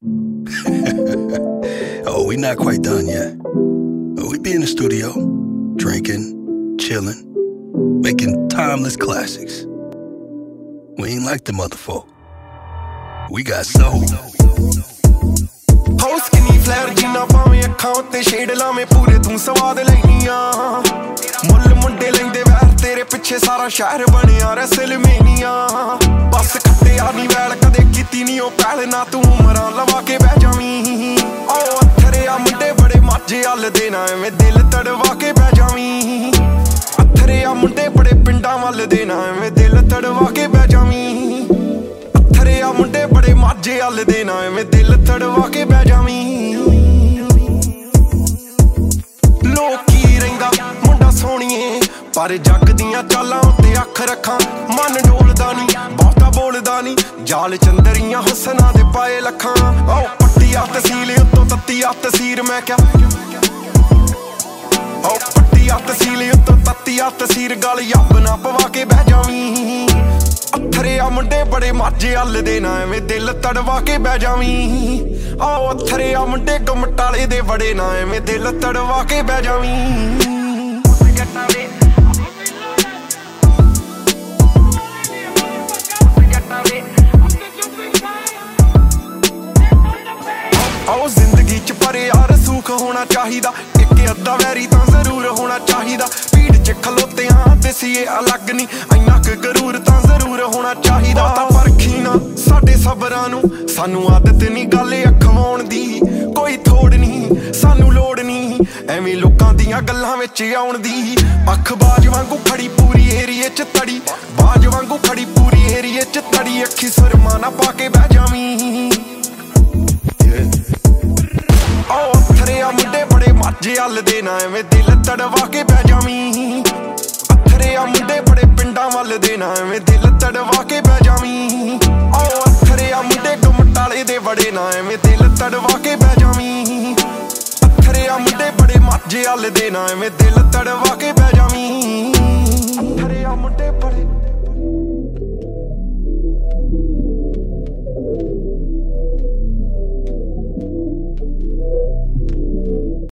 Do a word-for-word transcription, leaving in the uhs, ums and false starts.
Oh, we not quite done yet. Oh, we be in the studio, drinking, chilling, making timeless classics. We ain't like the motherfucker. We got soul. Ho skinny flare जिन्ना पावे अखां उत्ते shade लावे पूरे तू स्वाद लैनियां मुੱਲ मुंडे लैंदे वैर तेरे पिछे सारा शहर बनिया रैसलमेनिया बस खट्टिया नी वैल कदे कीती नी ओ पैल ना तू उमरां लवा के बह जावीं ओ अत्थरे आ मुंडे बड़े माजे हल देना एवें दिल तड़वा के बह जावीं अत्थरे आ मुंडे बड़े पिंडां वल देना एवें दिल तड़वा के बह जावीं अत्थरे आ मुंडे बड़े माजे हल देना एवें दिल तड़वा के बह जावीं लोकी रहिंदा मुंडा सोहणीए पर जग दियां चालां उत्ते अख रखां मन डोलदा नी बहुता बोलदा नी जाल चंदरियां हुसना दे पाए लखां ओ पट्टिया तसील उत्तों तत्तिया तसीर मैं क्या ओ पट्टिया तसील उत्तों तत्तिया तसीर गल यब ना पवा के बह जावीं अत्थरे आ मुंडे बड़े माजे हल देना एवें दिल तड़वा के बह जावीं ओ अत्थरे आ मुंडे गमटाले दे बड़े ना एवें दिल तड़वा के बह जावीं आओ जिंदगी च पर यार सुख होना चाहिदा इक अद्धा वैरी तां जरूर होना चाहिदा भीड़ च खलोते हां ते सीए अलग नी इन्ना क गरूर तां जरूर होना चाहिदा तां परखी ना साडे सबरां नू सानू आदत नी गल अखवाउण दी कोई थोड़ नी सानू लोड़ नी एवें लोकां दियां गल्लां विच आउण दी अख बाज वांगू खड़ी पूरी एरिए च तड़ी बाज वांगू खड़ी पूरी एरिए च तड़ी अखी सुरमा ना पा के बह जावीं ओ अत्थरे आ मुंडे बड़े माजे हल देना एवें दिल तड़वा के बह जावीं अत्थरे आ मुंडे बड़े पिंडां वल देना एवें दिल तड़वा के बह जावीं ओ अत्थरे आ मुंडे गमटाले दे बड़े ना एवें दिल तड़वा के बह जावीं अत्थरे आ मुंडे बड़े माजे हल देना एवें दिल तड़वा के बह जावीं अत्थरे आ मुंडे बड़े